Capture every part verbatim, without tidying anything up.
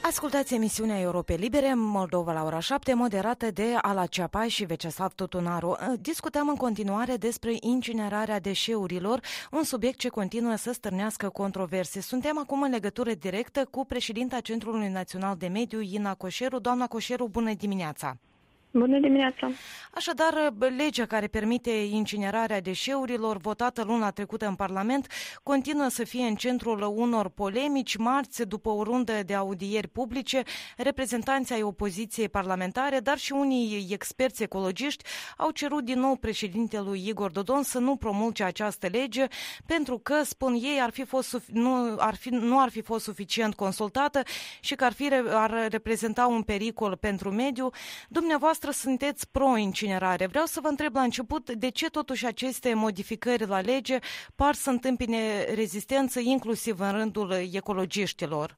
Ascultați emisiunea Europe Libere, Moldova la ora șapte, moderată de Ala Ceapai și Veceslav Tutunaru. Discutăm în continuare despre incinerarea deșeurilor, un subiect ce continuă să stârnească controverse. Suntem acum în legătură directă cu președinta Centrului Național de Mediu, Ina Coșeru. Doamna Coșeru, bună dimineața! Bună dimineața! Așadar, legea care permite incinerarea deșeurilor, votată luna trecută în Parlament, continuă să fie în centrul unor polemici. Marți, după o rundă de audieri publice, reprezentanții ai opoziției parlamentare, dar și unii experți ecologiști, au cerut din nou președintelui Igor Dodon să nu promulge această lege, pentru că, spun ei, ar fi fost, nu, ar fi, nu ar fi fost suficient consultată și că ar, fi, ar reprezenta un pericol pentru mediu. Dumneavoastră sunteți pro-incinerare. Vreau să vă întreb la început de ce totuși aceste modificări la lege par să întâmpine rezistență inclusiv în rândul ecologiștilor?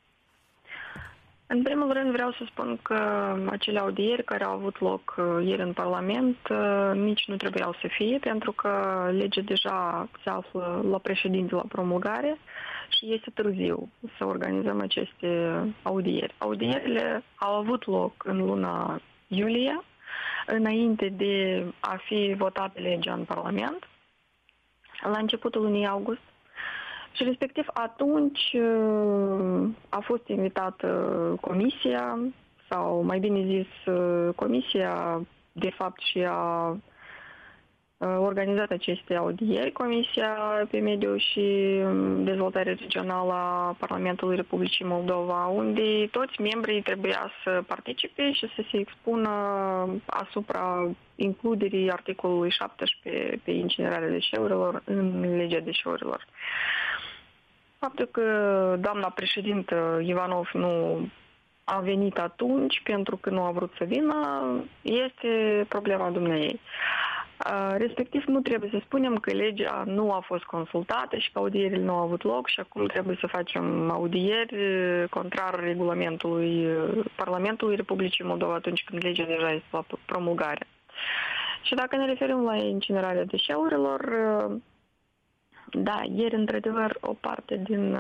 În primul rând vreau să spun că acele audieri care au avut loc ieri în Parlament nici nu trebuiau să fie, pentru că legea deja se află la președinte la promulgare și este târziu să organizăm aceste audieri. Audierile au avut loc în luna iulie, înainte de a fi votată legea în Parlament, la începutul lunii august. Și respectiv atunci a fost invitată comisia, sau mai bine zis, comisia de fapt și a organizat aceste audieri, Comisia pe Mediu și Dezvoltare Regională a Parlamentului Republicii Moldova, unde toți membrii trebuia să participe și să se expună asupra includerii articolului șaptesprezece pe incinerarea deșeurilor în legea deșeurilor. Faptul că doamna președintă Ivanov nu a venit atunci pentru că nu a vrut să vină este problema dumneei. Respectiv, nu trebuie să spunem că legea nu a fost consultată și că audierile nu au avut loc și acum trebuie să facem audieri contrar regulamentului Parlamentului Republicii Moldova atunci când legea deja este la promulgare. Și dacă ne referim la incinerarea deșeurilor, da, ieri, într-adevăr, o parte din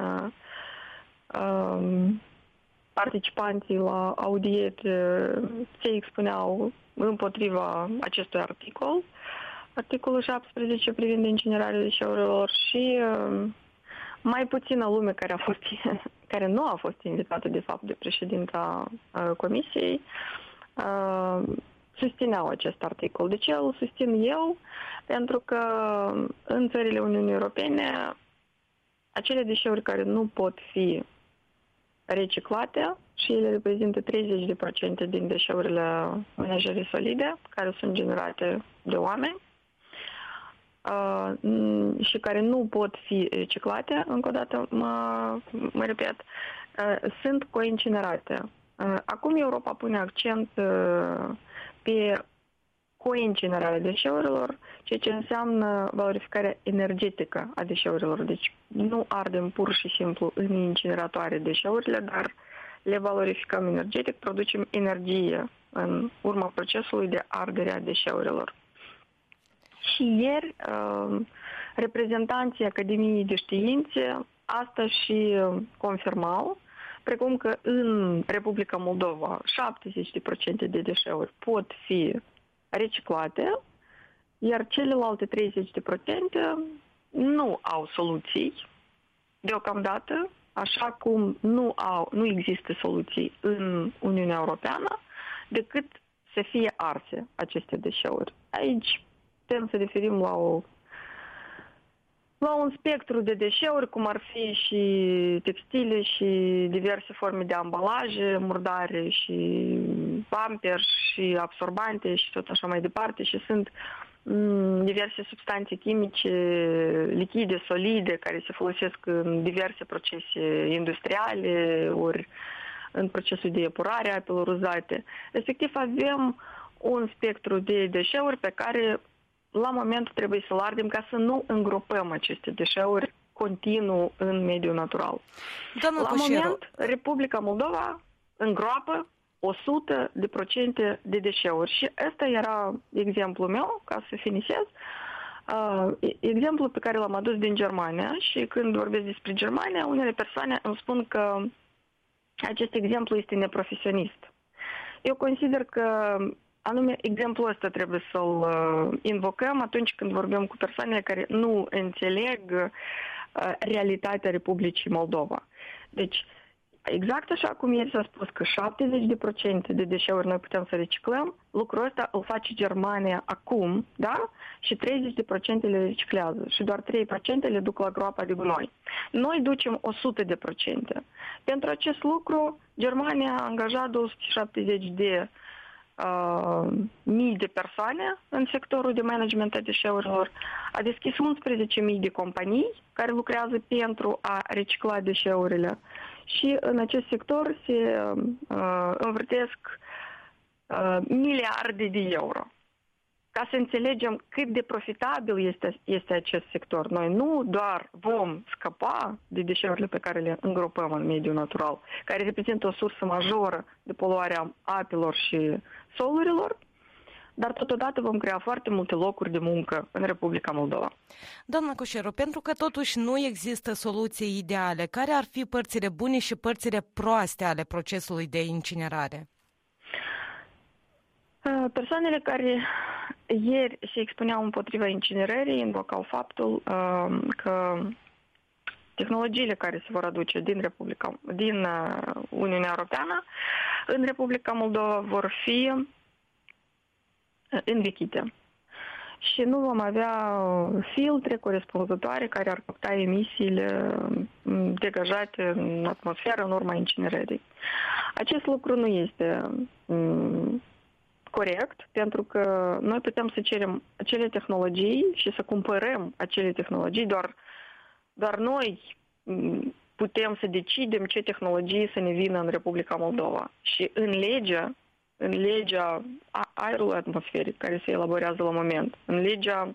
uh, participanții la audieri se expuneau împotriva acestui articol, articolul șaptesprezece privind incinerarea deșeurilor și uh, mai puțină lume care, a fost, care nu a fost invitată, de fapt, de președinta uh, comisiei, uh, susțineau acest articol. De ce îl susțin eu? Pentru că în țările Uniunii Europene acele deșeuri care nu pot fi reciclate și ele reprezintă treizeci la sută din deșeurile menajere solide care sunt generate de oameni uh, și care nu pot fi reciclate, încă o dată mă, mă repet, uh, sunt coincinerate. Uh, acum Europa pune accent uh, pe coincinerarea deșeurilor, ceea ce înseamnă valorificarea energetică a deșeurilor. Deci nu ardem pur și simplu în incineratoare deșeurile, dar le valorificăm energetic, producem energie în urma procesului de ardere a deșeurilor. Și ieri, reprezentanții Academiei de Științe asta și confirmau, precum că în Republica Moldova șaptezeci la sută de deșeuri pot fi reciclate, iar celelalte treizeci la sută nu au soluții deocamdată, așa cum nu, au, nu există soluții în Uniunea Europeană decât să fie arse aceste deșeuri. Aici putem să referim la, o, la un spectru de deșeuri, cum ar fi și textile și diverse forme de ambalaje, murdare și pampers și absorbante și tot așa mai departe și sunt diverse substanțe chimice, lichide, solide, care se folosesc în diverse procese industriale, ori în procesul de epurare a apelor uzate. Respectiv avem un spectru de deșeuri pe care la momentul trebuie să-l ardem ca să nu îngropăm aceste deșeuri continuu în mediul natural. Doamna la Coșeru, moment, Republica Moldova îngroapă o sută de procente de deșeuri. Și ăsta era exemplul meu, ca să finisez. Uh, exemplul pe care l-am adus din Germania și când vorbesc despre Germania, unele persoane îmi spun că acest exemplu este neprofesionist. Eu consider că anume exemplul ăsta trebuie să-l uh, invocăm atunci când vorbim cu persoanele care nu înțeleg uh, realitatea Republicii Moldova. Deci, exact așa cum ieri s-a spus că șaptezeci la sută de deșeuri noi putem să reciclăm, lucrul ăsta îl face Germania acum, da? Și treizeci la sută le reciclează și doar trei la sută le duc la groapa de gunoi. Noi ducem o sută la sută. Pentru acest lucru, Germania a angajat două sute șaptezeci de uh, mii de persoane în sectorul de management a deșeurilor, a deschis unsprezece mii de companii care lucrează pentru a recicla deșeurile. Și în acest sector se uh, învârtesc uh, miliarde de euro. Ca să înțelegem cât de profitabil este, este acest sector. Noi nu doar vom scăpa de deșeurile pe care le îngropăm în mediul natural, care reprezintă o sursă majoră de poluare a apelor și solurilor, dar totodată vom crea foarte multe locuri de muncă în Republica Moldova. Doamna Coșeru, pentru că totuși nu există soluții ideale, care ar fi părțile bune și părțile proaste ale procesului de incinerare? Persoanele care ieri se expuneau împotriva incinerării invocau faptul că tehnologiile care se vor aduce din, Republica, din Uniunea Europeană în Republica Moldova vor fi învechite. Și nu vom avea filtre corespunzătoare care ar capta emisiile degajate în atmosferă în urma incinerării. Acest lucru nu este corect, pentru că noi putem să cerem acele tehnologii și să cumpărăm acele tehnologii, doar, doar noi putem să decidem ce tehnologii să ne vină în Republica Moldova. Și în legea în legea aerului atmosferic care se elaborează la moment, în legea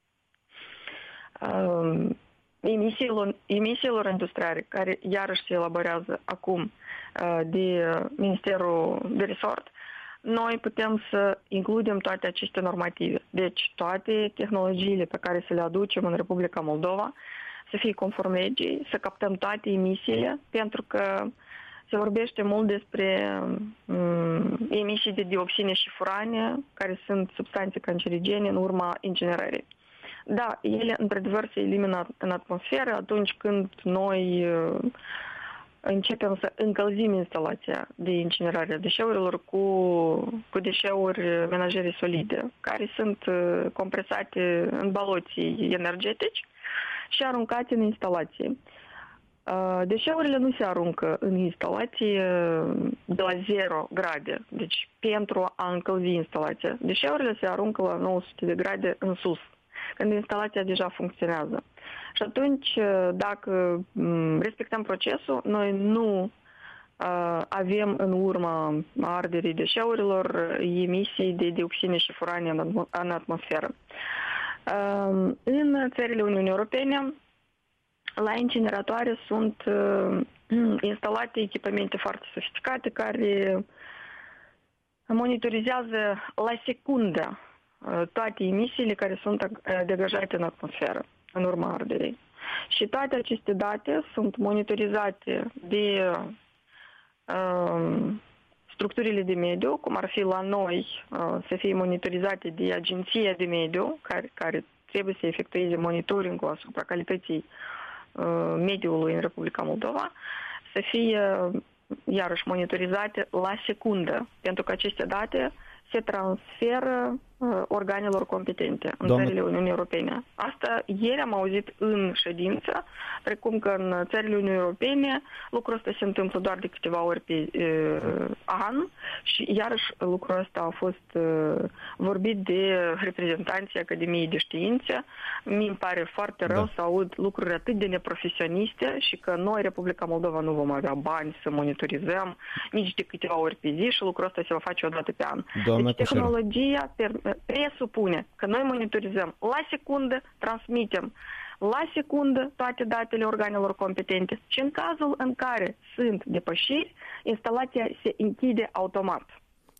uh, emisiilor, emisiilor industriale care iarăși se elaborează acum uh, de Ministerul de Resort, noi putem să includem toate aceste normative. Deci toate tehnologiile pe care să le aducem în Republica Moldova să fie conform legii, să captăm toate emisiile, pentru că se vorbește mult despre um, emisii de dioxine și furane, care sunt substanțe cancerigene în urma incinerării. Da, ele într-adevăr se elimină în atmosferă atunci când noi uh, începem să încălzim instalația de incinerare a deșeurilor cu, cu deșeuri menajere solide, care sunt uh, compresate în baloții energetici și aruncate în instalație. Deșeurile nu se aruncă în instalație de la zero grade, deci pentru a încălzi instalația. Deșeurile se aruncă la nouă sute de grade în sus, când instalația deja funcționează. Și atunci, dacă respectăm procesul, noi nu avem în urma arderii deșeurilor emisii de dioxine și furane în atmosferă. În țările Uniunii Europene, la incineratoare sunt uh, instalate echipamente foarte sofisticate care monitorizează la secundă uh, toate emisiile care sunt uh, degajate în atmosferă în urma arderii. Și toate aceste date sunt monitorizate de uh, structurile de mediu, cum ar fi la noi uh, să fie monitorizate de Agenția de Mediu, care, care trebuie să efectueze monitoring-ul asupra calității mediului în Republica Moldova, să fie iarăși monitorizate la secundă, pentru că aceste date se transferă uh, organelor competente în Doamne... țările Uniunii Europene. Asta ieri am auzit în ședință, precum că în țările Uniunii Europene lucrul ăsta se întâmplă doar de câteva ori pe uh, an și iarăși lucrul ăsta a fost uh, vorbit de reprezentanții Academiei de Științe. Mi-mi pare foarte rău da. să aud lucruri atât de neprofesioniste și că noi, Republica Moldova, nu vom avea bani să monitorizăm nici de câteva ori pe zi și lucrul ăsta se va face o dată pe an. Doamna deci tehnologia presupune că noi monitorizăm la secundă, transmitem la secundă toate datele organelor competente și în cazul în care sunt depășiri, instalația se închide automat.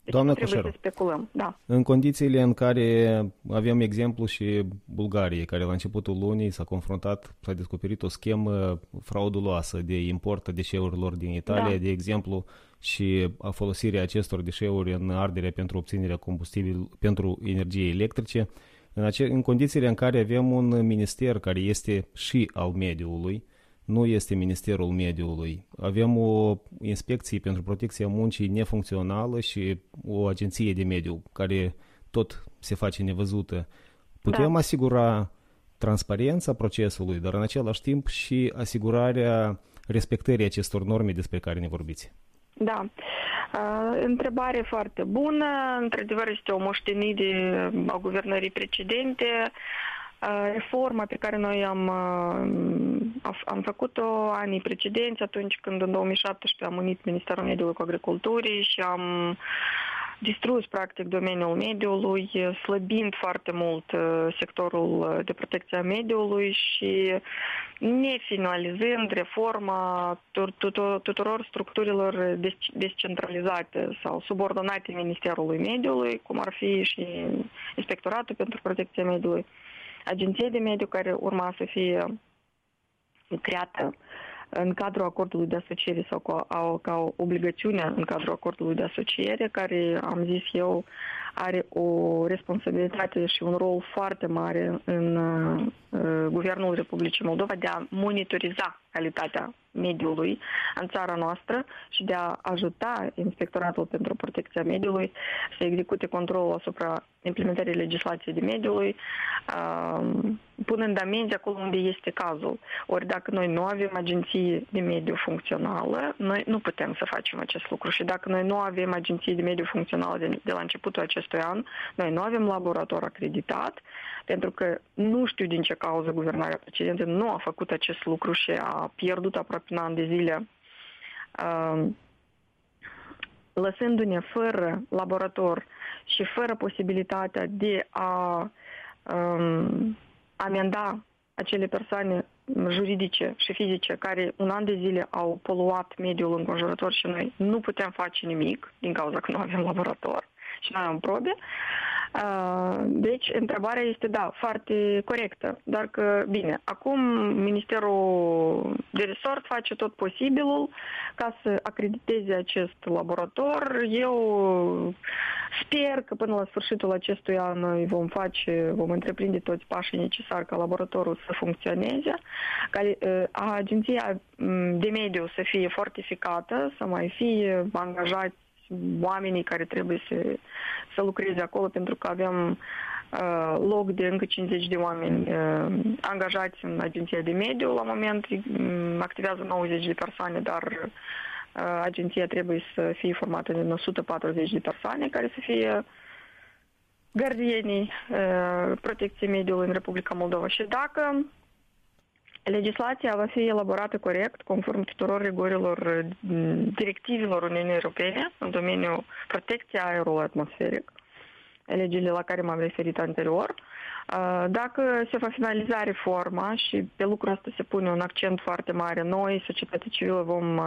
Deci nu trebuie să speculăm. Da. În condițiile în care avem exemplu și Bulgarie, care la începutul lunii s-a confruntat, s-a descoperit o schemă frauduloasă de import a deșeurilor din Italia, da. De exemplu, și a folosirea acestor deșeuri în arderea pentru obținerea combustibil pentru energie electrice, în, ace- în condițiile în care avem un minister care este și al mediului, nu este Ministerul Mediului. Avem o inspecție pentru protecția muncii nefuncțională și o agenție de mediu care tot se face nevăzută. Putem da. asigura transparența procesului, dar în același timp și asigurarea respectării acestor norme despre care ne vorbiți. Da. Uh, întrebare foarte bună. Într-adevăr, este o moștenire a guvernării precedente. Reforma pe care noi am, am făcut-o anii precedenți, atunci când în două mii șaptesprezece am unit Ministerul Mediului cu Agriculturii și am distrus practic domeniul mediului, slăbind foarte mult sectorul de protecție a mediului și nefinalizând reforma tuturor structurilor descentralizate sau subordonate Ministerului Mediului, cum ar fi și Inspectoratul pentru Protecția Mediului, Agenția de Mediu care urma să fie creată în cadrul acordului de asociere sau ca, ca o obligațiune în cadrul acordului de asociere, care, am zis eu, are o responsabilitate și un rol foarte mare în uh, Guvernul Republicii Moldova de a monitoriza calitatea mediului în țara noastră și de a ajuta Inspectoratul pentru Protecția Mediului să execute controlul asupra implementării legislației de mediului, punând amenzi acolo unde este cazul. Ori dacă noi nu avem agenție de mediu funcțională, noi nu putem să facem acest lucru. Și dacă noi nu avem agenție de mediu funcțională de, de la începutul acestui an, noi nu avem laborator acreditat, pentru că nu știu din ce cauză guvernarea precedentă nu a făcut acest lucru și a pierdut aproape un an de zile, lăsându-ne fără laborator și fără posibilitatea de a um, amenda acele persoane juridice și fizice care un an de zile au poluat mediul înconjurător și noi nu putem face nimic din cauza că nu avem laborator și nu avem probe. Deci, întrebarea este, da, foarte corectă, dar că, bine, acum Ministerul de Resort face tot posibilul ca să acrediteze acest laborator. Eu sper că până la sfârșitul acestui an noi vom face, vom întreprinde toți pașii necesari ca laboratorul să funcționeze, ca agenția de mediu să fie fortificată, să mai fie angajați oamenii care trebuie să, să lucreze acolo, pentru că avem uh, loc de încă cincizeci de oameni uh, angajați în agenția de mediu. La moment um, activează nouăzeci de persoane, dar uh, agenția trebuie să fie formată din o sută patruzeci de persoane care să fie gardienii uh, protecției mediului în Republica Moldova. Și dacă legislația va fi elaborată corect, conform tuturor rigorilor directivelor Uniunii Europene în domeniul protecției aerului atmosferic, legile la care m-am referit anterior. Dacă se va finaliza reforma și pe lucrul ăsta se pune un accent foarte mare, noi, societatea civilă, vom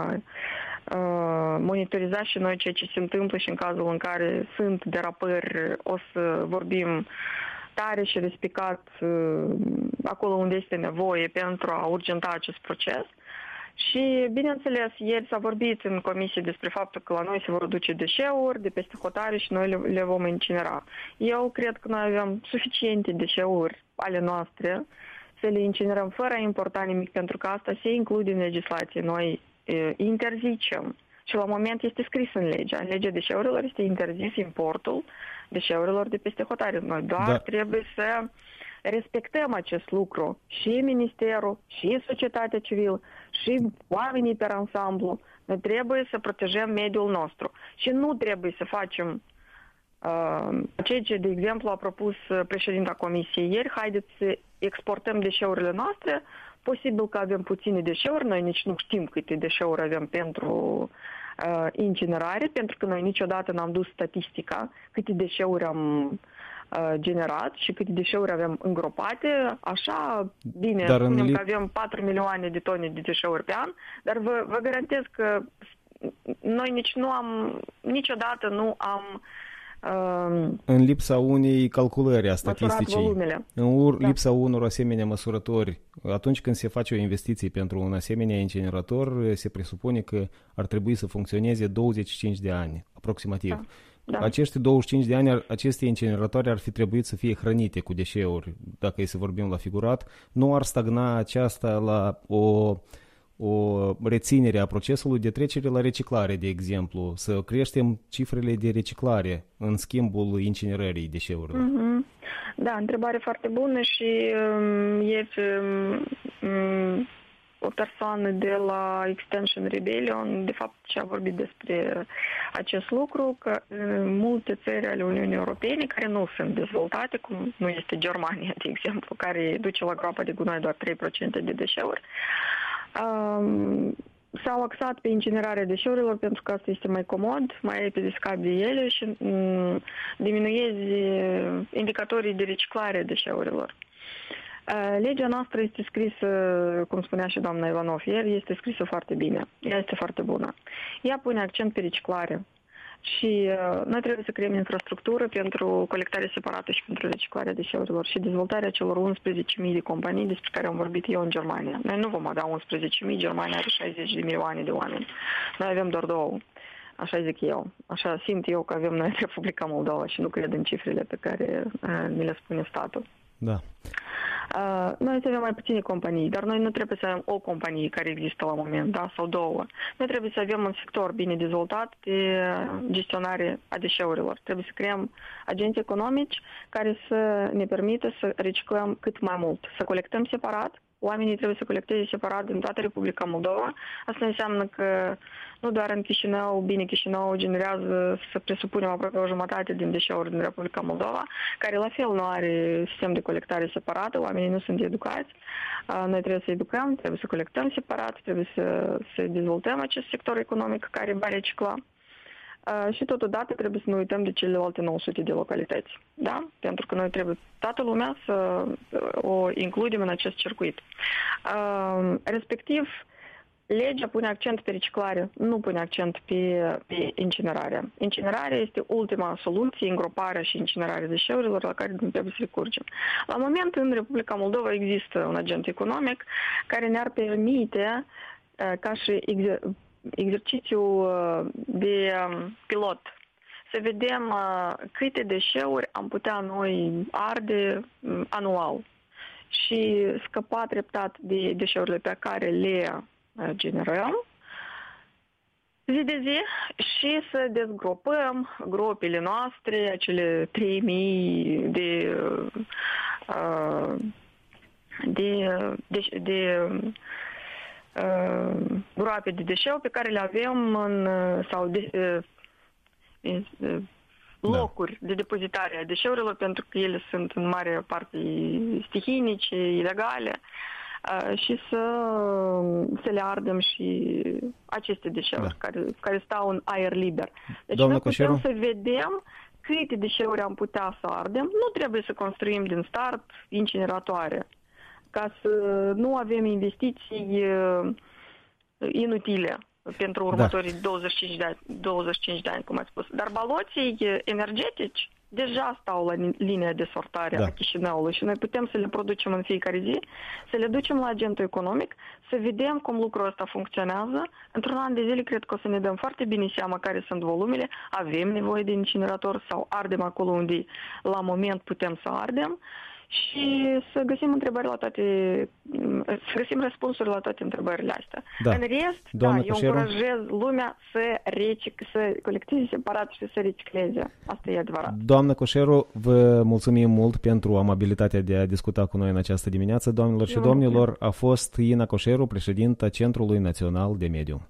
monitoriza și noi ceea ce se întâmplă și în cazul în care sunt derapări, o să vorbim tare și respicat acolo unde este nevoie pentru a urgenta acest proces. Și, bineînțeles, ieri s-a vorbit în comisie despre faptul că la noi se vor duce deșeuri de peste hotare și noi le, le vom incinera. Eu cred că noi avem suficiente deșeuri ale noastre să le incinerăm fără a importa nimic, pentru că asta se include în legislație. Noi e, interzicem și la moment este scris în legea. În legea deșeurilor este interzis importul deșeurilor de peste hotare. Noi doar da. trebuie să respectăm acest lucru. Și Ministerul, și societatea civilă, și oamenii pe ansamblu. Noi trebuie să protejăm mediul nostru. Și nu trebuie să facem uh, ceea ce, de exemplu, a propus președinta Comisiei ieri. Haideți să exportăm deșeurile noastre. Posibil că avem puține deșeuri. Noi nici nu știm câte deșeuri avem pentru uh, incinerare, pentru că noi niciodată n-am dus statistica câte deșeuri am uh, generat și câte deșeuri avem îngropate. Așa, bine, dar spunem li... că avem patru milioane de tone de deșeuri pe an, dar vă, vă garantez că noi nici nu am, niciodată nu am în lipsa unei calculări a statisticii, în da. lipsa unor asemenea măsurători, atunci când se face o investiție pentru un asemenea incinerator, se presupune că ar trebui să funcționeze douăzeci și cinci de ani, aproximativ. Da. Da. Aceste douăzeci și cinci de ani, aceste incineratoare ar fi trebuit să fie hrănite cu deșeuri, dacă e să vorbim la figurat. Nu ar stagna aceasta la o... o reținere a procesului de trecere la reciclare, de exemplu, să creștem cifrele de reciclare în schimbul incinerării deșeurilor. Mm-hmm. Da, întrebare foarte bună și um, e um, o persoană de la Extinction Rebellion, de fapt, ce a vorbit despre acest lucru, că um, multe țări ale Uniunii Europene care nu sunt dezvoltate, cum nu este Germania, de exemplu, care duce la groapa de gunoi doar trei la sută de deșeuri, Um, s-au axat pe incinerarea deșeurilor pentru că asta este mai comod, mai repede scapi de ele și um, diminuezi indicatorii de reciclare a deșeurilor. Uh, legea noastră este scrisă, cum spunea și doamna Ivanov ieri, este scrisă foarte bine. Ea este foarte bună. Ea pune accent pe reciclare. Și uh, noi trebuie să creăm infrastructură pentru colectare separată și pentru reciclarea deșeurilor și dezvoltarea celor unsprezece mii de companii despre care am vorbit eu în Germania. Noi nu vom avea unsprezece mii, Germania are șaizeci de milioane de oameni. Noi avem doar două. Așa zic eu. Așa simt eu că avem noi în Republica Moldova și nu cred în cifrele pe care uh, ni le spune statul. Da. Uh, noi să avem mai puține companii, dar noi nu trebuie să avem o companie care există la moment, da, sau două. Noi trebuie să avem un sector bine dezvoltat de gestionare a deșeurilor. Trebuie să creăm agenți economici care să ne permită să reciclăm cât mai mult, să colectăm separat. Oamenii trebuie să colecteze separat din toată Republica Moldova. Asta înseamnă că nu doar în Chișinău, bine, Chișinău generează, să presupunem, aproape o jumătate din deșeuri din Republica Moldova, care la fel nu are sistem de colectare separată, oamenii nu sunt educați. Noi trebuie să educăm, trebuie să colectăm separat, trebuie să, să dezvoltăm acest sector economic care va recicla. Uh, și totodată trebuie să nu uităm de celelalte nouă sute de localități, da? Pentru că noi trebuie toată lumea să o includem în acest circuit. Uh, respectiv, legea pune accent pe reciclare, nu pune accent pe, pe incinerare. Incinerarea este ultima soluție, îngroparea și incinerarea deșeurilor la care nu trebuie să recurgem. La moment, în Republica Moldova există un agent economic care ne-ar permite, uh, ca și exer- exercițiu de pilot, să vedem câte deșeuri am putea noi arde anual și scăpa treptat de deșeurile pe care le generăm zi de zi și să dezgropăm gropile noastre, acele trei mii de de, de, de Uh, groape de deșeu pe care le avem în, sau de, uh, uh, locuri da. de depozitare a deșeurilor, pentru că ele sunt în mare parte stihinice, ilegale, uh, și să, să le ardem și aceste deșeuri da. care, care stau în aer liber. Deci Doamna noi putem Coșeru? să vedem câte deșeuri am putea să ardem. Nu trebuie să construim din start incineratoare, ca să nu avem investiții inutile pentru următorii da. douăzeci și cinci de ani, douăzeci și cinci de ani, cum ați spus. Dar baloții energetici deja stau la linia de sortare da. a Chișinăului și noi putem să le producem în fiecare zi, să le ducem la agentul economic, să vedem cum lucrul ăsta funcționează. Într-un an de zile cred că o să ne dăm foarte bine seama care sunt volumele, avem nevoie de incinerator sau ardem acolo unde la moment putem să ardem. Și să găsim întrebări la toate, să găsim răspunsuri la toate întrebările astea. Da. În rest, Doamna da, eu Coșeru? încurajez lumea să, recic, să colecteze separat și să recicleze. Asta e adevărat. Doamna Coșeru, vă mulțumim mult pentru amabilitatea de a discuta cu noi în această dimineață. Doamnelor și domnilor, a fost Ina Coșeru, președinta Centrului Național de Mediu.